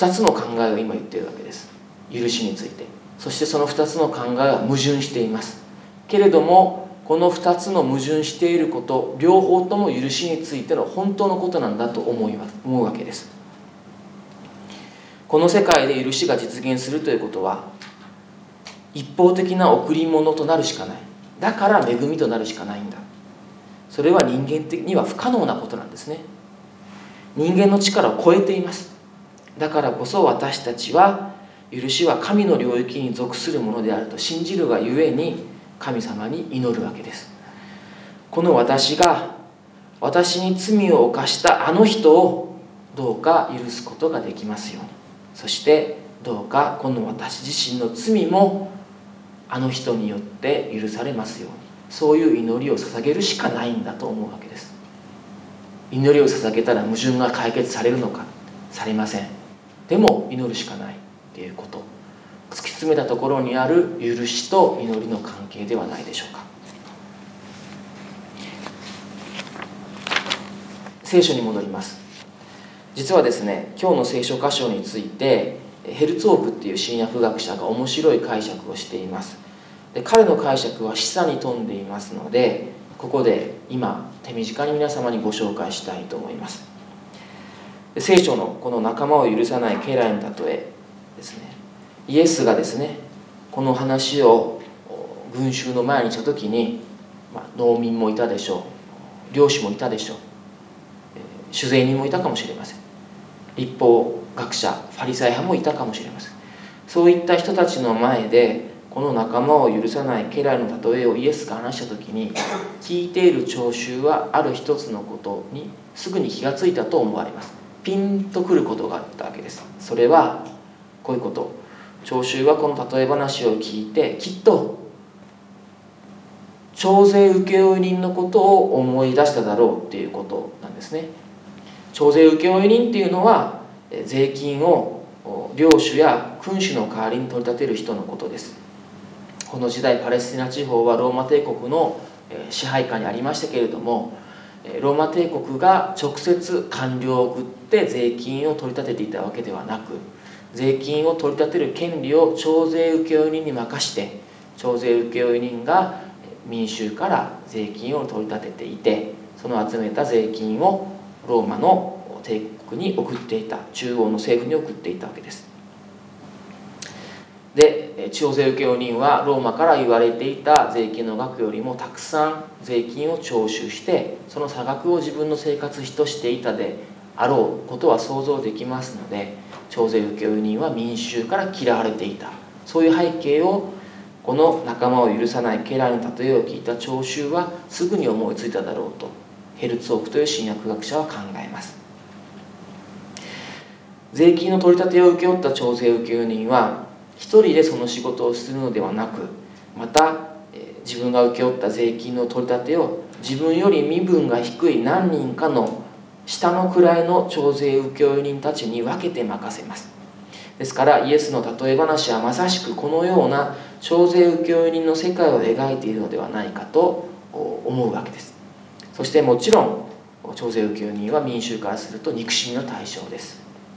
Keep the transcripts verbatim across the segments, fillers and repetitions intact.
たつの考えを今言っているわけです。許しについて。そしてそのふたつの考えは矛盾しています。けれどもこのふたつの矛盾していること、両方とも許しについての本当のことなんだと思い思うわけです。この世界で許しが実現するということは、一方的な贈り物となるしかない。だから恵みとなるしかないんだ。それは人間的には不可能なことなんですね。人間の力を超えています。だからこそ私たちは、許しは神の領域に属するものであると信じるがゆえに、神様に祈るわけです。この私が私に罪を犯したあの人をどうか許すことができますように。そしてどうかこの私自身の罪もあの人によって許されますように。そういう祈りを捧げるしかないんだと思うわけです。祈りを捧げたら矛盾が解決されるのか、されません。でも祈るしかないということ、突き詰めたところにある許しと祈りの関係ではないでしょうか。聖書に戻ります。実はですね、今日の聖書箇所についてヘルツォークっていう新約学者が面白い解釈をしています。で、彼の解釈は示唆に富んでいますので、ここで今手短に皆様にご紹介したいと思います。聖書のこの仲間を許さない家来の例えですね、イエスがですね、この話を群衆の前にした時に、まあ、農民もいたでしょう、漁師もいたでしょう、酒税人もいたかもしれません、律法学者ファリサイ派もいたかもしれません。そういった人たちの前でこの仲間を許さない家来の例えをイエスが話した時に、聞いている聴衆はある一つのことにすぐに気がついたと思われます。ピンとくることがあったわけです。それはこういうこと、聴衆はこの例え話を聞いて、きっと徴税請負人のことを思い出しただろうっていうことなんですね。徴税請負人っていうのは税金を領主や君主の代わりに取り立てる人のことです。この時代パレスチナ地方はローマ帝国の支配下にありましたけれども、ローマ帝国が直接官僚を送って税金を取り立てていたわけではなく、税金を取り立てる権利を徴税請負人に任して、徴税請負人が民衆から税金を取り立てていて、その集めた税金をローマの帝国に送っていた、中央の政府に送っていたわけです。で、徴税請負人はローマから言われていた税金の額よりもたくさん税金を徴収して、その差額を自分の生活費としていたであろうことは想像できますので、徴税請負人は民衆から嫌われていた、そういう背景をこの仲間を許さない家来の例えを聞いた聴衆はすぐに思いついただろうと、ヘルツォークという新約学者は考えます。税金の取り立てを請け負った徴税請負人は一人でその仕事をするのではなく、また自分が請け負った税金の取り立てを自分より身分が低い何人かの下の位の徴税請負人たちに分けて任せます。ですからイエスの例え話はまさしくこのような徴税請負人の世界を描いているのではないかと思うわけです。そしてもちろん徴税請負人は民衆からすると憎しみの対象です。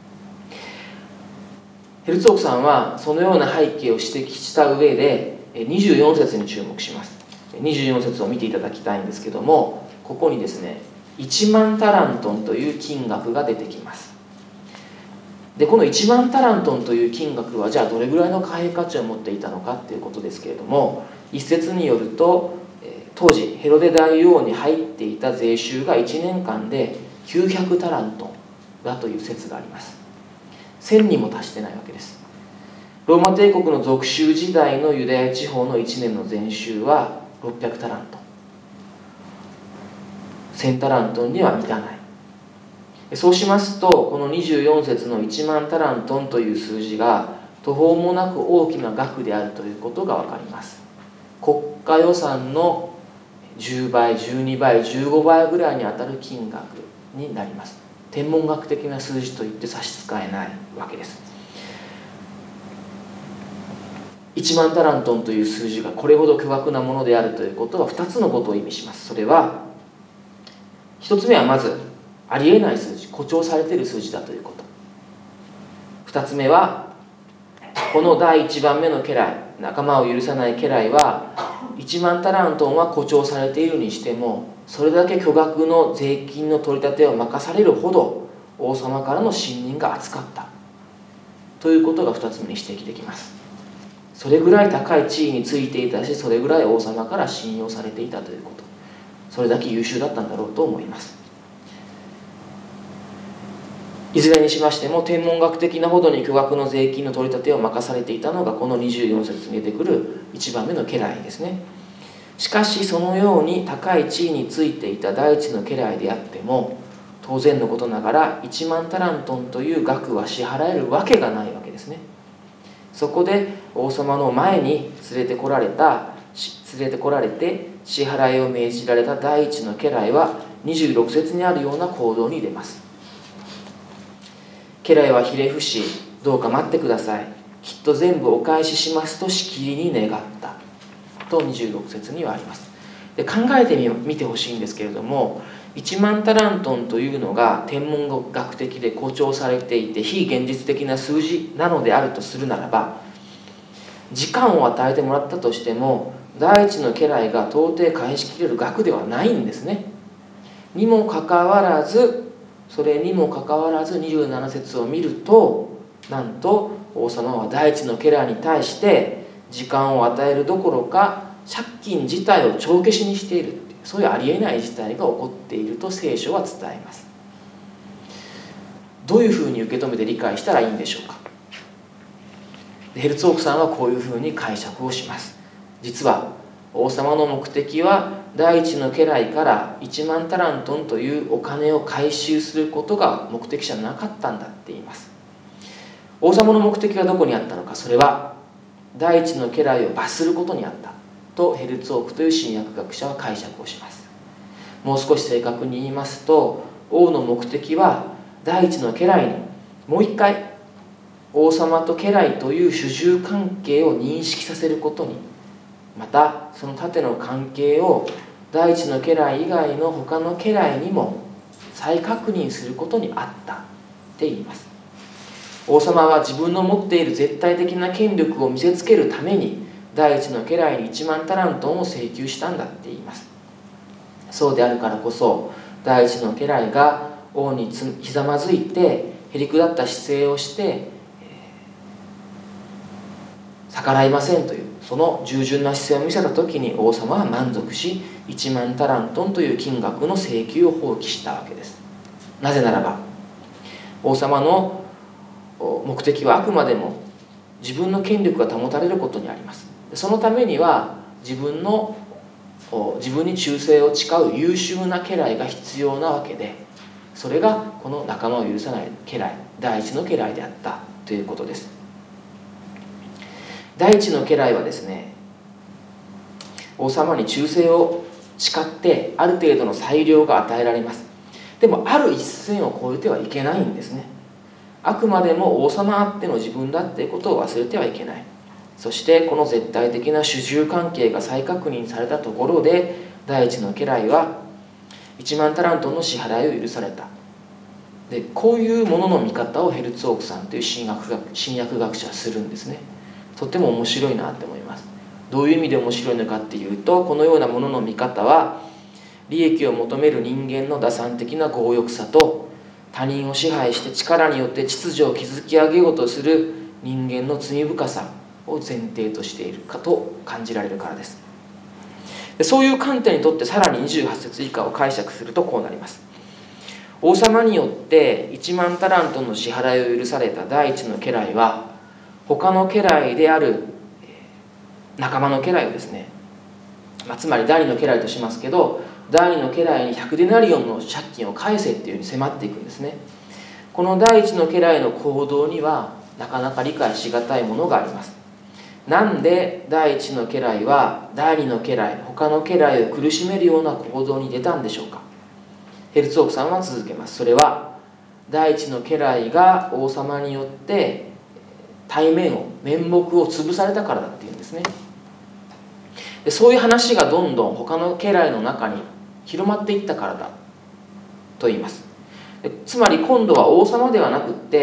ヘルツォークさんはそのような背景を指摘した上でにじゅうよん節に注目します。にじゅうよん節を見ていただきたいんですけども、ここにですね、いちまんタラントンという金額が出てきます。で、このいちまんタラントンという金額はじゃあどれぐらいの貨幣価値を持っていたのかっていうことですけれども、一説によると当時ヘロデ大王に入っていた税収がいちねんかんできゅうひゃくタラントンだという説があります。せんにも達してないわけです。ローマ帝国の属州時代のユダヤ地方のいちねんの税収はろっぴゃくタラントン、せんタラントンには満たない。そうしますと、このにじゅうよん節のいちまんタラントンという数字が途方もなく大きな額であるということが分かります。国家予算のじゅうばい、じゅうにばい、じゅうごばいぐらいにあたる金額になります。天文学的な数字といって差し支えないわけです。いちまんタラントンという数字がこれほど巨額なものであるということはふたつのことを意味します。それはひとつめはまずありえない数字、誇張されている数字だということ。 ふたつめは、このだいいちばんめの家来、仲間を許さない家来はいちまんタラントンは誇張されているにしても、それだけ巨額の税金の取り立てを任されるほど王様からの信任が厚かったということがふたつめに指摘できます。それぐらい高い地位についていたし、それぐらい王様から信用されていたということ、それだけ優秀だったんだろうと思います。いずれにしましても、天文学的なほどに巨額の税金の取り立てを任されていたのがこのにじゅうよん節に出てくるいちばんめの家来ですね。しかしそのように高い地位についていた第一の家来であっても、当然のことながらいちまんタラントンという額は支払えるわけがないわけですね。そこで王様の前に連れてこられた連れてこられて支払いを命じられた第一の家来はにじゅうろく節にあるような行動に出ます。家来はひれ伏し、どうか待ってください、きっと全部お返ししますとしきりに願ったとにじゅうろく節にはあります。で、考えてみてほしいんですけれども、いちまんタラントンというのが天文学的で誇張されていて非現実的な数字なのであるとするならば、時間を与えてもらったとしても第一の家来が到底返しきれる額ではないんですね。にもかかわらずそれにもかかわらずにじゅうなな節を見ると、なんと王様は第一の家来に対して時間を与えるどころか借金自体を帳消しにしている、そういうありえない事態が起こっていると聖書は伝えます。どういうふうに受け止めて理解したらいいんでしょうか。ヘルツォークさんはこういうふうに解釈をします。実は王様の目的は第一の家来からいちまんタラントンというお金を回収することが目的じゃなかったんだって言います。王様の目的はどこにあったのか。それは第一の家来を罰することにあったとヘルツォークという神学学者は解釈をします。もう少し正確に言いますと、王の目的は第一の家来にもう一回王様と家来という主従関係を認識させることに、またその縦の関係を第一の家来以外の他の家来にも再確認することにあったって言います。王様は自分の持っている絶対的な権力を見せつけるために第一の家来にいちまんタラントンを請求したんだって言います。そうであるからこそ第一の家来が王にひざまずいてへりくだった姿勢をして逆らいませんというその従順な姿勢を見せた時に王様は満足しいちまんタラントンという金額の請求を放棄したわけです。なぜならば王様の目的はあくまでも自分の権力が保たれることにあります。そのためには自分の自分に忠誠を誓う優秀な家来が必要なわけで、それがこの仲間を許さない家来、第一の家来であったということです。第一の家来はですね、王様に忠誠を誓ってある程度の裁量が与えられます。でもある一線を越えてはいけないんですね。あくまでも王様あっての自分だっていうことを忘れてはいけない。そしてこの絶対的な主従関係が再確認されたところで第一の家来はいちまんタラントンの支払いを許された。でこういうものの見方をヘルツォークさんという神学学神訳学者はするんですね。とても面白いなって思います。どういう意味で面白いのかっていうと、このようなものの見方は利益を求める人間の打算的な強欲さと他人を支配して力によって秩序を築き上げようとする人間の罪深さを前提としているかと感じられるからです。でそういう観点にとってさらににじゅうはち節以下を解釈するとこうなります。王様によっていちまんタラントンの支払いを許された第一の家来は他の家来である仲間の家来をですね、まあ、つまり第二の家来としますけど、第二の家来にひゃくデナリオンの借金を返せっていうふうに迫っていくんですね。この第一の家来の行動にはなかなか理解しがたいものがあります。なんで第一の家来は第二の家来、他の家来を苦しめるような行動に出たんでしょうか。ヘルツォークさんは続けます。それは第一の家来が王様によって体面を面目を潰されたからだっていうんですね。でそういう話がどんどん他の家来の中に広まっていったからだと言います。でつまり今度は王様ではなくって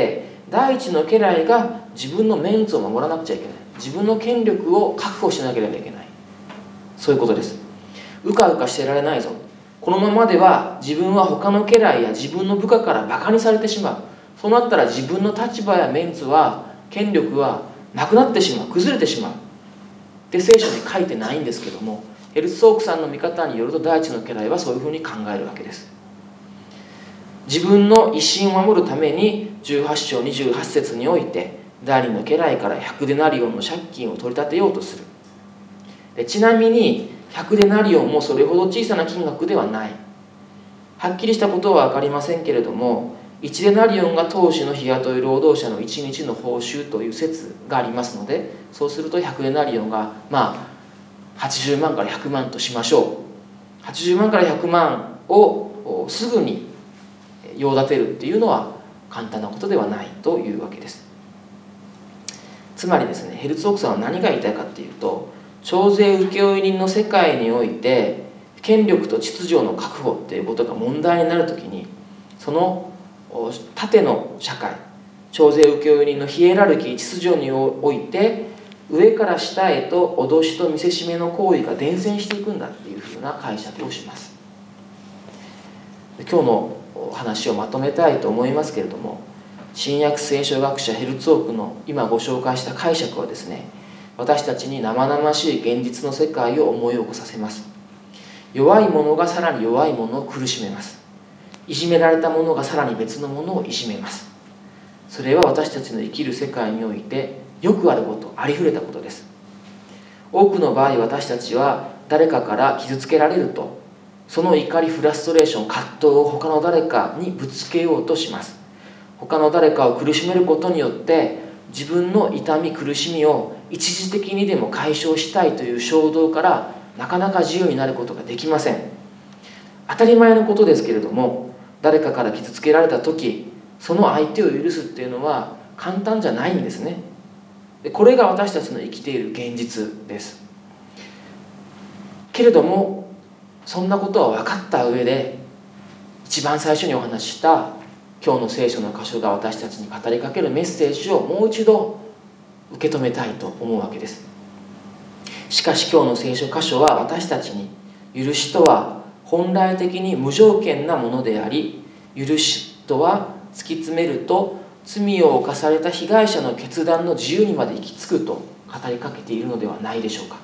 第一の家来が自分のメンツを守らなくちゃいけない。自分の権力を確保しなければいけない。そういうことです。うかうかしてられないぞ。このままでは自分は他の家来や自分の部下からバカにされてしまう。そうなったら自分の立場やメンツは、権力はなくなってしまう、崩れてしまうって聖書に書いてないんですけども、ヘルツォークさんの見方によると第一の家来はそういうふうに考えるわけです。自分の威信を守るためにじゅうはち章にじゅうはち節において第二の家来からひゃくデナリオンの借金を取り立てようとする。でちなみにひゃくデナリオンもそれほど小さな金額ではない。はっきりしたことは分かりませんけれども、いちデナリオンが当時の日雇い労働者のいちにちの報酬という説がありますので、そうするとひゃくデナリオンがまあはちじゅうまんからひゃくまんとしましょう。はちじゅうまんからひゃくまんをすぐに用立てるっていうのは簡単なことではないというわけです。つまりですね、ヘルツォークさんは何が言いたいかっていうと、徴税請負人の世界において権力と秩序の確保っていうことが問題になるときに、その縦の社会、徴税請負人のヒエラルキー、秩序において上から下へと脅しと見せしめの行為が伝染していくんだっていうふうな解釈をします。今日の話をまとめたいと思いますけれども、新約聖書学者ヘルツォークの今ご紹介した解釈はですね、私たちに生々しい現実の世界を思い起こさせます。弱い者がさらに弱い者を苦しめます。いじめられた者がさらに別の者をいじめます。それは私たちの生きる世界においてよくあること、ありふれたことです。多くの場合、私たちは誰かから傷つけられると、その怒り、フラストレーション、葛藤を他の誰かにぶつけようとします。他の誰かを苦しめることによって自分の痛み、苦しみを一時的にでも解消したいという衝動からなかなか自由になることができません。当たり前のことですけれども、誰かから傷つけられた時、その相手を許すっていうのは簡単じゃないんですね。これが私たちの生きている現実です。けれども、そんなことは分かった上で、一番最初にお話しした今日の聖書の箇所が私たちに語りかけるメッセージをもう一度受け止めたいと思うわけです。しかし今日の聖書箇所は私たちに、許しとは本来的に無条件なものであり、許しとは突き詰めると罪を犯された被害者の決断の自由にまで行き着くと語りかけているのではないでしょうか。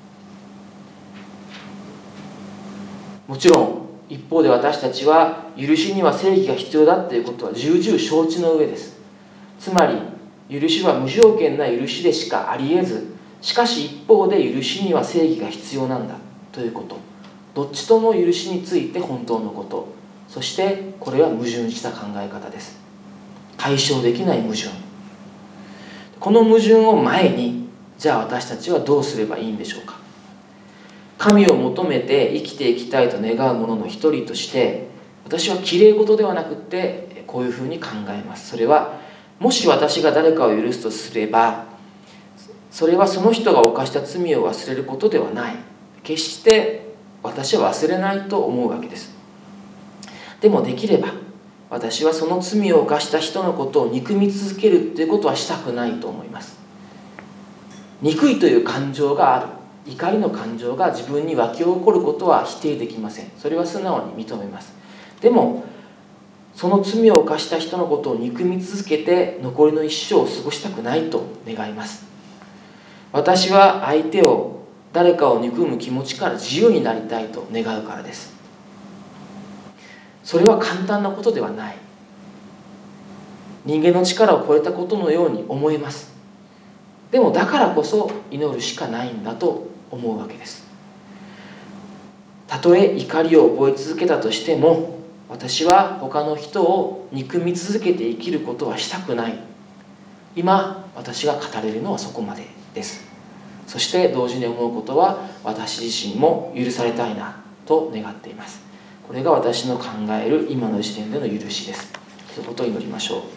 もちろん一方で私たちは許しには正義が必要だということは重々承知の上です。つまり許しは無条件な許しでしかあり得ず、しかし一方で許しには正義が必要なんだということ、どっちとも許しについて本当のこと、そしてこれは矛盾した考え方です。解消できない矛盾。この矛盾を前に、じゃあ私たちはどうすればいいんでしょうか。神を求めて生きていきたいと願う者の一人として、私はきれい事ではなくってこういうふうに考えます。それは、もし私が誰かを許すとすれば、それはその人が犯した罪を忘れることではない。決して私は忘れないと思うわけです。でもできれば私はその罪を犯した人のことを憎み続けるということはしたくないと思います。憎いという感情がある、怒りの感情が自分に湧き起こることは否定できません。それは素直に認めます。でもその罪を犯した人のことを憎み続けて残りの一生を過ごしたくないと願います。私は相手を、誰かを憎む気持ちから自由になりたいと願うからです。それは簡単なことではない。人間の力を超えたことのように思えます。でもだからこそ祈るしかないんだと思うわけです。たとえ怒りを覚え続けたとしても、私は他の人を憎み続けて生きることはしたくない。今私が語れるのはそこまでです。そして同時に思うことは、私自身も許されたいなと願っています。これが私の考える今の時点での許しです。一言祈りましょう。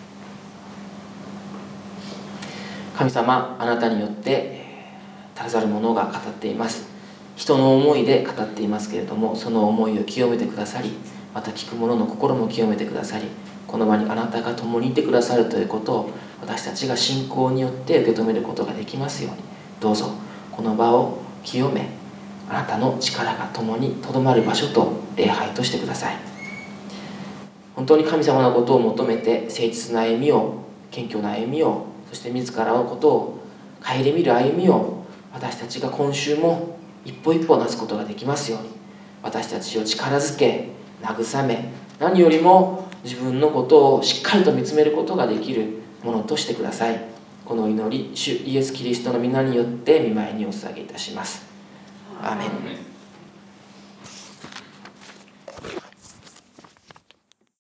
神様、あなたによって足らざる者が語っています。人の思いで語っていますけれども、その思いを清めてくださり、また聞く者の心も清めてくださり、 この場にあなたが共にいてくださるということを私たちが信仰によって受け止めることができますように、どうぞこの場を清め、あなたの力が共にとどまる場所と礼拝としてください。本当に神様のことを求めて誠実な歩みを、謙虚な歩みを、そして自らのことを顧みる歩みを私たちが今週も一歩一歩なすことができますように、私たちを力づけ慰め、何よりも自分のことをしっかりと見つめることができるものとしてください。この祈り、主イエス・キリストの皆によって御前にお捧げいたします。アーメン。